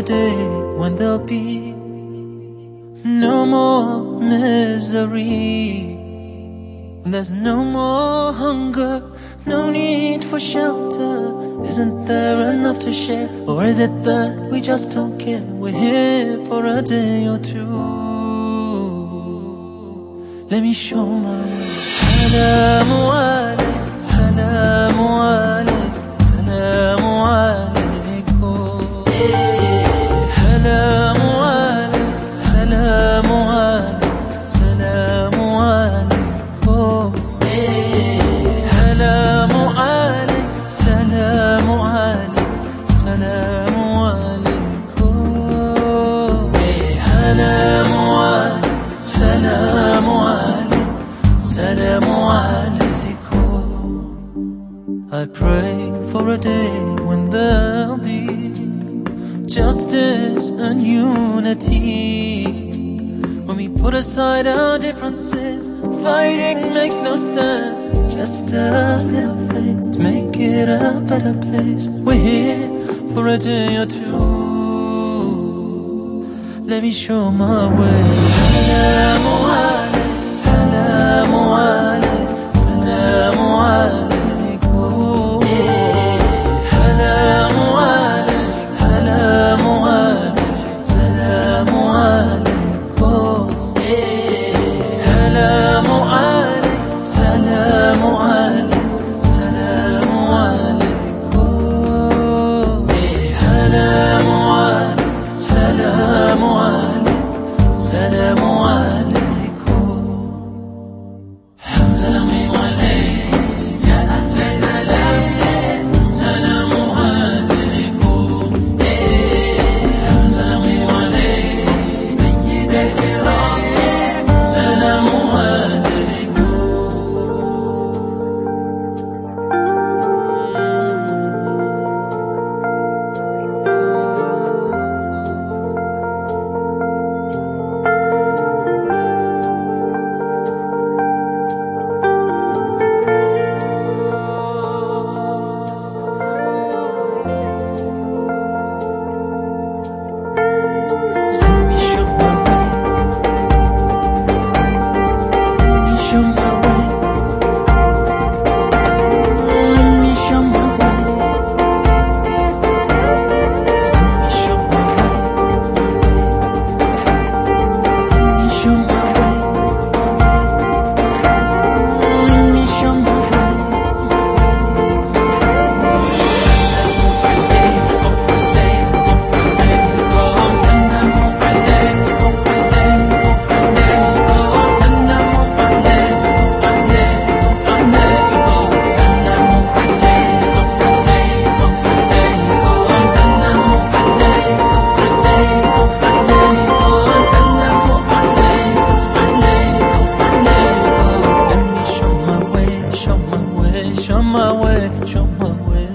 day when there'll be no more misery, when there's no more hunger, no need for shelter. Isn't there enough to share? Or is it that we just don't care? We're here for a day or two. Let me show my way. Salamu alayk, salamu alayk, salamu alaykum. Salamu alayk, salamu alayk, salamu alaykum. Salamu alayk, salamu alayk, salamu alaykum. Salamu alayk, salamu alayk, salamu alaykum. I pray for a day when there'll be justice and unity, when we put aside our differences. Fighting makes no sense. Just a little faith to make it a better place. We're here for a day or two. Let me show my way. Salamu alayk, salamu alayk, salamu alaykum. Salamu alayk, salamu alayk, salamu alaykum. Salamu alayk, salamu alayk, salamu alaykum. Salamu alayk, salamu alayk, salamu alaykum. Salamu alayk, ya ahla salam. Salamu alaykum. Salamu alayk, sayyid al-kiram. Salamu alaykum. Show my way, show my way.